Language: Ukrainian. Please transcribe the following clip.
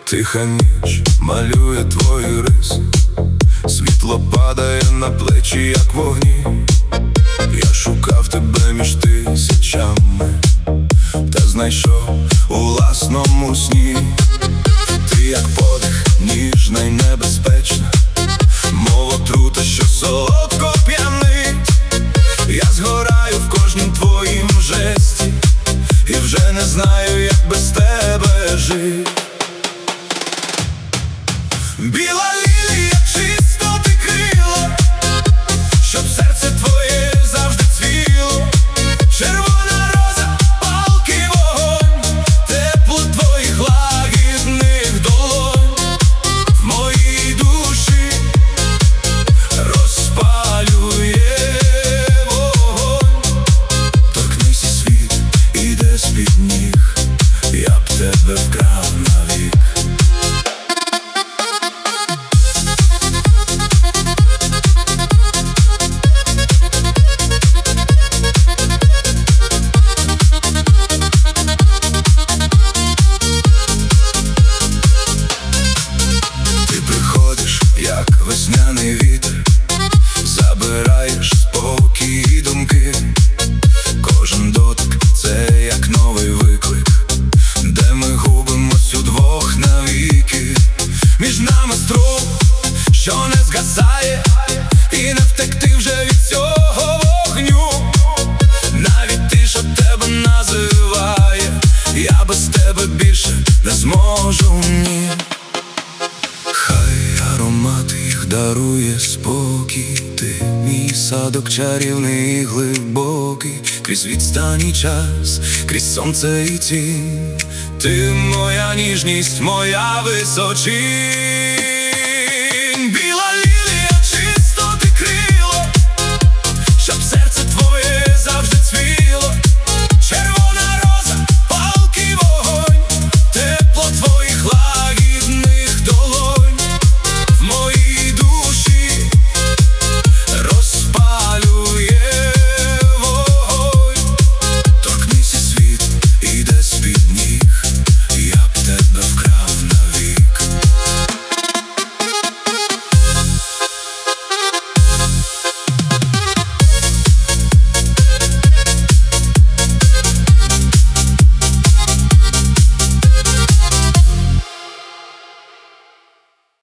Тиха ніч малює твої риси, світло падає на плечі, як вогні. Я шукав тебе між тисячами, та знайшов у власному сні. Ти як подих, ніжна й небезпечна, мов отрута, що солодко п'янить. Я згораю в кожнім твоїм жесті, і вже не знаю, як без тебе жить. Біла лілія, чистоти крила, щоб серце твоє завжди цвіло. Червона роза, палкий вогонь, тепло твоїх лагідних долонь в моїй душі розпалює вогонь. Торкнися, світ іде з-під ніг, я б тебе вкрав навік. Як весняний вітер, забираєш спокій і думки. Кожен дотик – це як новий виклик, де ми губимось удвох навіки. Між нами струм, що не згасає, і не втекти вже від цього вогню. Навіть тиша тебе називає, я без тебе більше не зможу, ні. Аромат їх дарує спокій, ти мій садок чарівний і глибокий. Крізь відстань і час, крізь сонце і тінь, ти моя ніжність, моя височінь.